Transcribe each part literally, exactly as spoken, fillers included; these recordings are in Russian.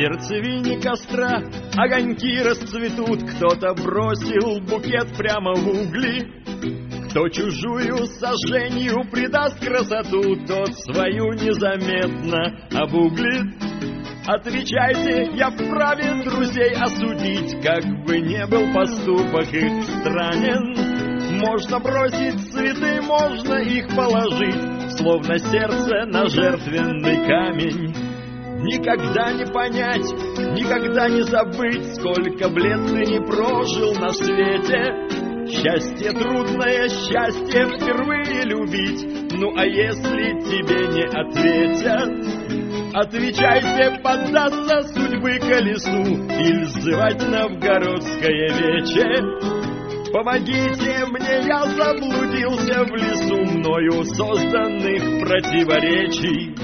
сердцевине костра огоньки расцветут. Кто-то бросил букет прямо в угли, кто чужую сожжению придаст красоту, тот свою незаметно обуглит. Отвечайте, я вправе друзей осудить, как бы не был поступок их странен. Можно бросить цветы, можно их положить, словно сердце на жертвенный камень. Никогда не понять, никогда не забыть, сколько лет ты не прожил на свете. Счастье трудное, счастье впервые любить. Ну а если тебе не ответят, отвечайте, поддаться судьбы колесу или сзывать новгородское вече. Помогите мне, я заблудился в лесу мною созданных противоречий.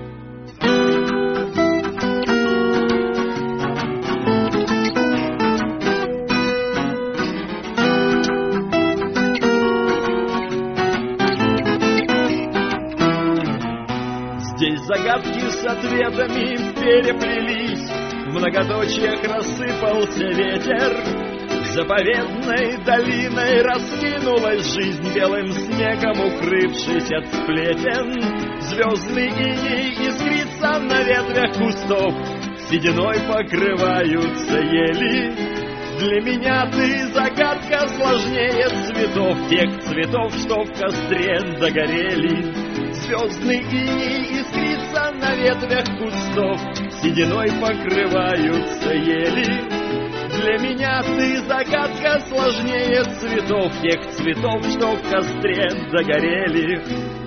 Здесь загадки с ответами переплелись, в многоточиях рассыпался ветер. Заповедной долиной раскинулась жизнь, белым снегом укрывшись от сплетен. Звездный иней искрится на ветвях кустов, сединой покрываются ели. Для меня ты загадка сложнее цветов, тех цветов, что в костре догорели. Звездный иней искрится на ветвях кустов, сединой покрываются ели. Для меня ты загадка сложнее цветов, тех цветов, что в костре догорели.